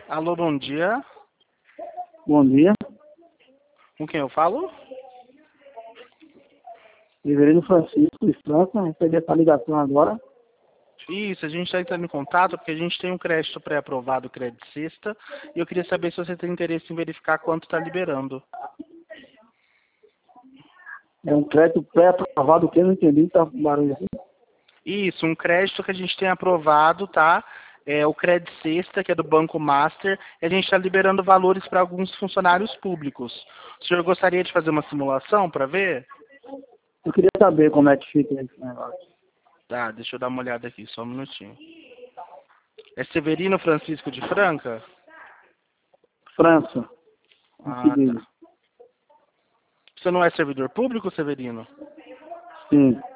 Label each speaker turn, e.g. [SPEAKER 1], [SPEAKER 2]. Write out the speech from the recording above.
[SPEAKER 1] Alô, bom dia.
[SPEAKER 2] Bom dia.
[SPEAKER 1] Com quem eu falo?
[SPEAKER 2] Reverendo Francisco de França, recebi essa ligação agora.
[SPEAKER 1] Isso, a gente está entrando em contato porque a gente tem um crédito pré-aprovado, crédito sexta, e eu queria saber se você tem interesse em verificar quanto está liberando.
[SPEAKER 2] É um crédito pré-aprovado, que eu não entendi, tá com barulho aqui.
[SPEAKER 1] Isso, um crédito que a gente tem aprovado, tá? É o crédito sexta, que é do Banco Master, e a gente está liberando valores para alguns funcionários públicos. O senhor gostaria de fazer uma simulação para ver?
[SPEAKER 2] Eu queria saber como é que fica esse negócio.
[SPEAKER 1] Tá, deixa eu dar uma olhada aqui, só um minutinho. É Severino Francisco de Franca?
[SPEAKER 2] França, em
[SPEAKER 1] Ah,
[SPEAKER 2] seguida.
[SPEAKER 1] tá. Você não é servidor público, Severino?
[SPEAKER 2] Sim.